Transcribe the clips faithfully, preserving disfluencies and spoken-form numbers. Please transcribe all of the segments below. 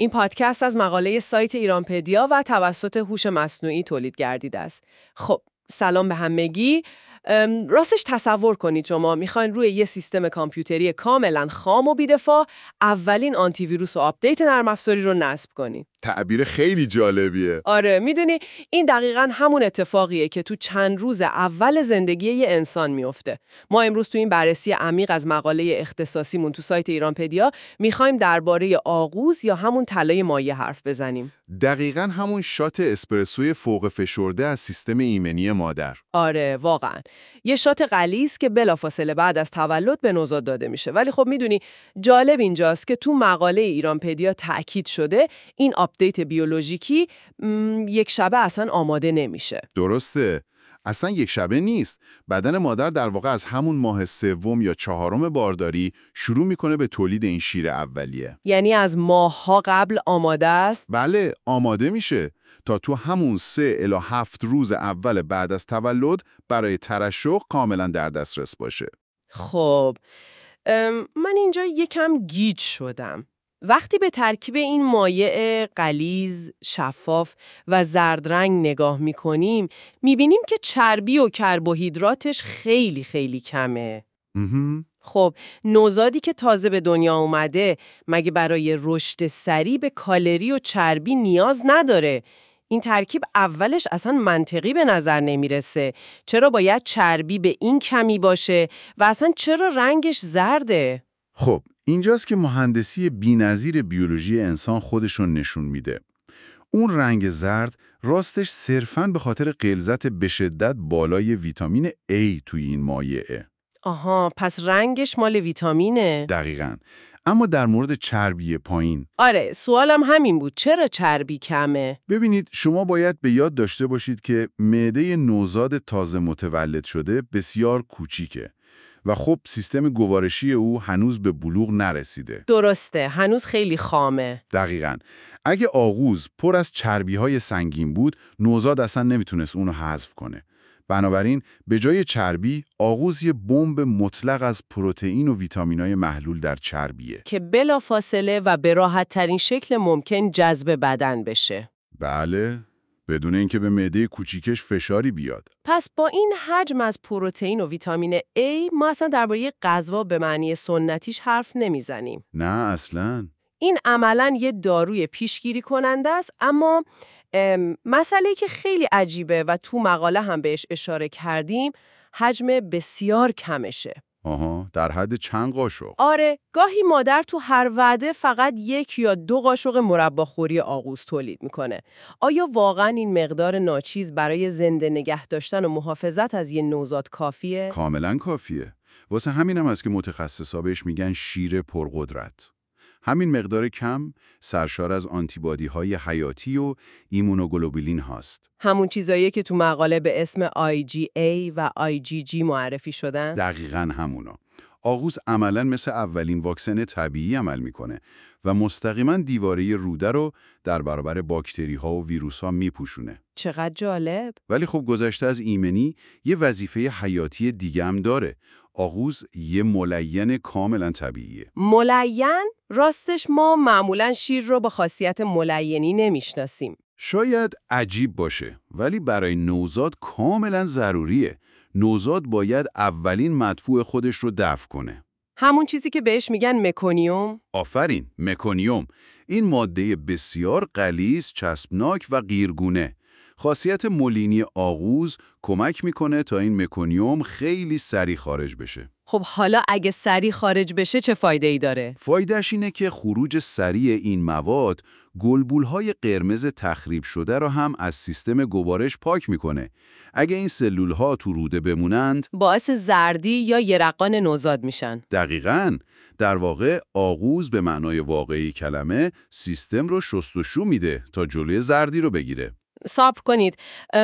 این پادکست از مقاله سایت ایرانپدیا و توسط هوش مصنوعی تولید گردیده است. خب، سلام به همگی. راستش تصور کنید شما میخواین روی یه سیستم کامپیوتری کاملا خام و بی‌دفاع اولین آنتی ویروس و آپدیت نرم افزاری رو نصب کنید. تعبیر خیلی جالبیه. آره، میدونی این دقیقاً همون اتفاقیه که تو چند روز اول زندگی یه انسان میفته. ما امروز تو این بررسی عمیق از مقاله اختصاصیمون تو سایت ایرانپدیا میخوایم درباره آغوز یا همون طلای مایع حرف بزنیم. دقیقاً همون شات اسپرسوی فوق فشرده از سیستم ایمنی مادر. آره، واقعاً. یه شات غلیظ که بلافاصله بعد از تولد به نوزاد داده میشه. ولی خب میدونی جالب اینجاست که تو مقاله ایرانپدیا تأکید شده این آپدیت بیولوژیکی یک شبه اصلا آماده نمیشه. درسته. اصلا یک شبه نیست. بدن مادر در واقع از همون ماه سوم یا چهارم بارداری شروع میکنه به تولید این شیر اولیه. یعنی از ماه‌ها قبل آماده است؟ بله، آماده میشه تا تو همون سه الی هفت روز اول بعد از تولد برای ترشح کاملا در دسترس باشه. خب، من اینجا یکم گیج شدم. وقتی به ترکیب این مایع غلیظ، شفاف و زرد رنگ نگاه می‌کنیم، می‌بینیم که چربی و کربوهیدراتش خیلی خیلی کمه. خب، نوزادی که تازه به دنیا اومده مگه برای رشد سریع به کالری و چربی نیاز نداره؟ این ترکیب اولش اصلا منطقی به نظر نمیرسه. چرا باید چربی به این کمی باشه و اصلا چرا رنگش زرده؟ خب، اینجاست که مهندسی بی‌نظیر بیولوژی انسان خودشون نشون میده. اون رنگ زرد راستش صرفاً به خاطر غلظت به شدت بالای ویتامین A توی این مایعه. آها، پس رنگش مال ویتامینه؟ دقیقاً. اما در مورد چربی پایین، آره، سوالم همین بود. چرا چربی کمه؟ ببینید، شما باید به یاد داشته باشید که معده نوزاد تازه متولد شده بسیار کوچیکه و خب سیستم گوارشی او هنوز به بلوغ نرسیده. درسته، هنوز خیلی خامه. دقیقاً. اگه آغوز پر از چربی‌های سنگین بود، نوزاد اصلا نمیتونست اونو حذف کنه. بنابراین به جای چربی، آغوز یه بمب مطلق از پروتئین و ویتامینای محلول در چربیه که بلافاصله و به راحت ترین شکل ممکن جذب بدن بشه. بله، بدون اینکه به معده کوچیکش فشاری بیاد. پس با این حجم از پروتئین و ویتامین A ما اصلا درباره غذا به معنی سنتیش حرف نمیزنیم. نه اصلاً. این عملاً یه داروی پیشگیری کننده است، اما مسئله‌ای که خیلی عجیبه و تو مقاله هم بهش اشاره کردیم، حجم بسیار کمشه. آها، در حد چند قاشق؟ آره، گاهی مادر تو هر وعده فقط یک یا دو قاشق مرباخوری آغوز تولید میکنه. آیا واقعاً این مقدار ناچیز برای زنده نگه داشتن و محافظت از یه نوزاد کافیه؟ کاملاً کافیه. واسه همینم هست که متخصصا بهش میگن شیر پرقدرت. همین مقدار کم سرشار از آنتیبادی‌های حیاتی و ایمونوگلوبولین هاست. همون چیزاییه که تو مقاله به اسم آی جی ای و آی جی جی معرفی شدن؟ دقیقاً همونا. آغوز عملاً مثل اولین واکسن طبیعی عمل میکنه و مستقیما دیواره روده رو در برابر باکتری‌ها و ویروس‌ها میپوشونه. چقدر جالب. ولی خب گذشته از ایمنی، یه وظیفه حیاتی دیگه هم داره. آغوز یه ملین کاملا طبیعیه. ملین؟ راستش ما معمولاً شیر رو با خاصیت ملینی نمیشناسیم. شاید عجیب باشه، ولی برای نوزاد کاملا ضروریه. نوزاد باید اولین مدفوع خودش رو دفع کنه. همون چیزی که بهش میگن مکونیوم؟ آفرین، مکونیوم. این ماده بسیار غلیظ، چسبناک و قیرگونه. خاصیت مولینی آغوز کمک میکنه تا این مکونیوم خیلی سریع خارج بشه. خب حالا اگه سریع خارج بشه چه فایده ای داره؟ فایدهش اینه که خروج سریع این مواد گلبولهای قرمز تخریب شده رو هم از سیستم گوارش پاک میکنه. اگه این سلولها تو روده بمونند، باعث زردی یا یرقان نوزاد میشن. دقیقاً. در واقع آغوز به معنای واقعی کلمه سیستم رو شستشو میده تا جلوی زردی رو بگیره. صبر کنید.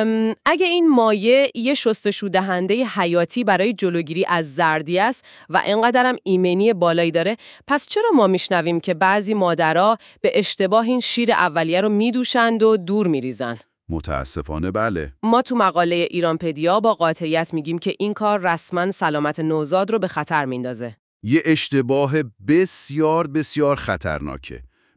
اگه این مایع یه شستشو دهنده حیاتی برای جلوگیری از زردی است و اینقدرم ایمنی بالایی داره، پس چرا ما میشنویم که بعضی مادرها به اشتباه این شیر اولیه رو میدوشند و دور میریزن؟ متاسفانه بله. ما تو مقاله ایرانپدیا با قاطعیت میگیم که این کار رسما سلامت نوزاد رو به خطر میندازه. یه اشتباه بسیار بسیار خطرناکه.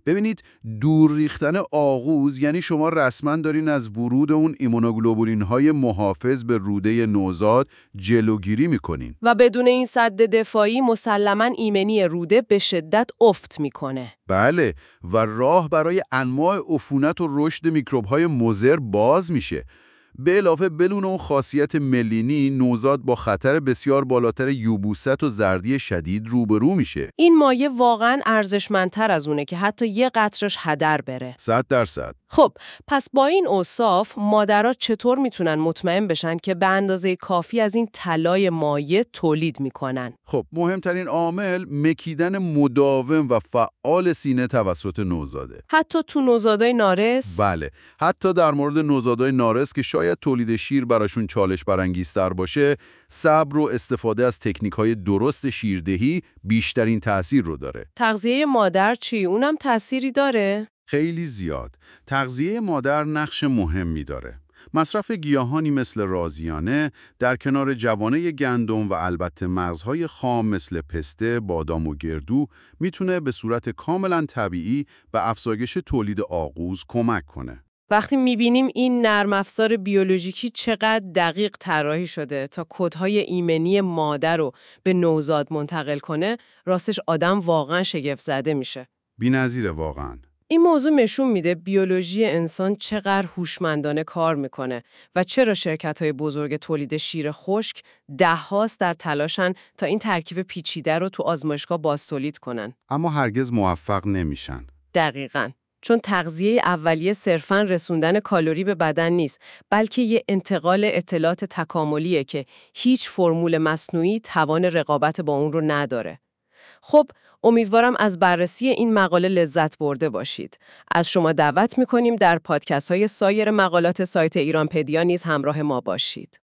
ببینید دور ریختن آغوز یعنی شما رسما دارین از ورود اون ایمونوگلوبولین های محافظ به روده نوزاد جلوگیری میکنین. و بدون این سد دفاعی مسلماً ایمنی روده به شدت افت میکنه. بله، و راه برای انواع عفونت و رشد میکروب‌های مضر باز میشه. به علاوه بدون اون خاصیت ملینی، نوزاد با خطر بسیار بالاتر یبوست و زردی شدید روبرو میشه. این مایع واقعاً ارزشمندتر از اونه که حتی یه قطرش هدر بره. صد درصد. خب، پس با این اوصاف مادرها چطور میتونن مطمئن بشن که به اندازه کافی از این طلای مایع تولید میکنن؟ خب، مهمترین عامل مکیدن مداوم و فعال سینه توسط نوزاده. حتی تو نوزادای نارس؟ بله، حتی در مورد نوزادای نارس که شاید تولید شیر براشون چالش برانگیزتر باشه، صبر و استفاده از تکنیک‌های درست شیردهی بیشترین تأثیر رو داره. تغذیه مادر چی؟ اونم تأثیری داره؟ خیلی زیاد. تغذیه مادر نقش مهمی داره. مصرف گیاهانی مثل رازیانه در کنار جوانه گندم و البته مغزهای خام مثل پسته، بادام و گردو میتونه به صورت کاملا طبیعی به افزایش تولید آغوز کمک کنه. وقتی میبینیم این نرم افزار بیولوژیکی چقدر دقیق طراحی شده تا کدهای ایمنی مادر رو به نوزاد منتقل کنه، راستش آدم واقعا شگفت زده میشه. بی‌نظیره واقعا. این موضوع نشون میده بیولوژی انسان چقدر هوشمندانه کار میکنه و چرا شرکت‌های بزرگ تولید شیر خشک ده هاست در تلاشن تا این ترکیب پیچیده رو تو آزمایشگاه بازتولید کنن. اما هرگز موفق نمیشن. دقیقاً. چون تغذیه اولیه صرفاً رسوندن کالری به بدن نیست، بلکه یه انتقال اطلاعات تکاملیه که هیچ فرمول مصنوعی توان رقابت با اون رو نداره. خب، امیدوارم از بررسی این مقاله لذت برده باشید. از شما دعوت می‌کنیم در پادکست‌های سایر مقالات سایت ایرانپدیا نیز همراه ما باشید.